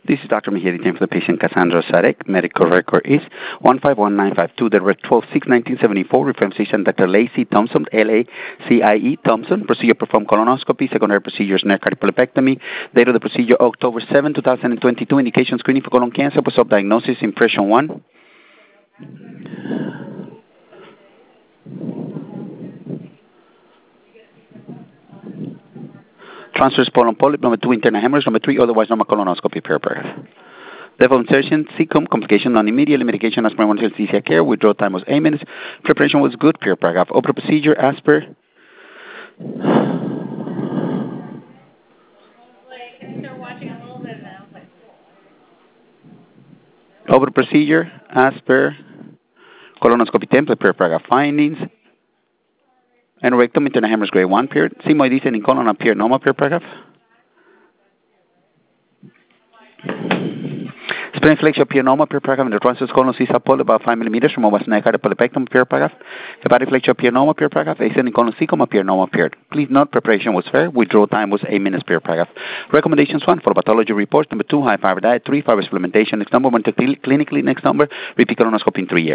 This is Dr. Mejia, for the patient Cassandra Sadek. Medical record is 151952, the 12/6/1974. Reference Dr. Lacey Thompson, L-A-C-I-E Thompson. Procedure performed colonoscopy. Secondary procedures neck cardiopulmonectomy. Date of the procedure October 7, 2022. Indication screening for colon cancer. Post-op diagnosis impression 1. Transverse colon polyp. Number 2, internal hemorrhage. Number 3, otherwise normal colonoscopy. Paragraph. Level insertion, CCOM, complication non-immediate, medication as per one anesthesia care, withdrawal time was 8 minutes, preparation was good, paragraph. Open procedure as per. Open procedure as per colonoscopy template, paragraph. Findings. Anerectomy, internal hemorrhage grade 1, period. Sigmoid descent in colon appeared normal, paragraph. Spleniflexion appear normal, paragraph. In the transverse colon CSA polyp about 5 millimeters from was neck cardiopulmonectomy, paragraph. Hepatic flexure appear normal, paragraph. Ascending colon CCOM appear normal, period. Please note preparation was fair. Withdrawal time was 8 minutes, paragraph. Recommendations 1 for pathology reports. Number 2, high fiber diet. 3, fiber supplementation. Next number 1 to clinically. Next number repeat colonoscopy in 3 years.